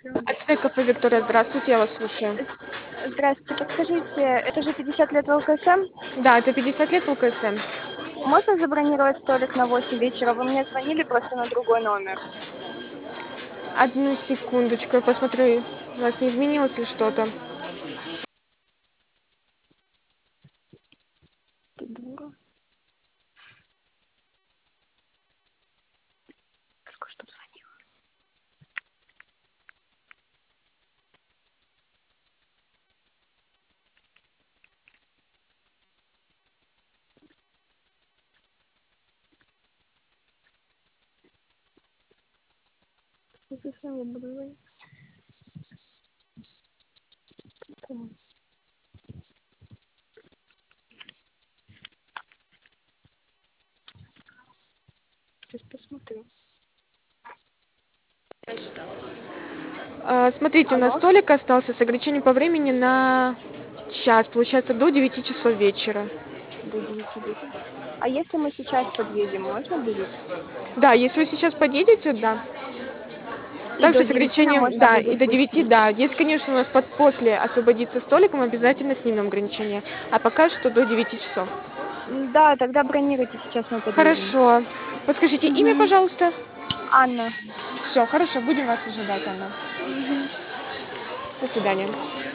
Отель кафе Виктория, здравствуйте, я вас слушаю. Здравствуйте, подскажите, это же 50 лет в ЛКСМ? Да, это 50 лет ЛКСМ. Можно забронировать столик на 8 вечера? Вы мне звонили просто на другой номер. Одну секундочку, я посмотрю, у вас не изменилось ли что-то. Ты дура. Только что звонила. Зачем я буду звонить? Сейчас посмотрю. Смотрите, у нас Алло? столик остался с ограничением по времени на час, получается, до 9 часов вечера. До 9 вечера. А если мы сейчас подъедем, можно будет? Да, если вы сейчас подъедете, да. И Также до с 9 нам ограничением, можно да, и будет до 9, пустить. да. Если, конечно, у нас после освободится столик, мы обязательно снимем ограничения. А пока что до 9 часов. Да, тогда бронируйте, сейчас мы подъедем. Хорошо. Подскажите имя, Угу. пожалуйста. Анна. Все, хорошо, будем вас ожидать, Анна. Угу. До свидания.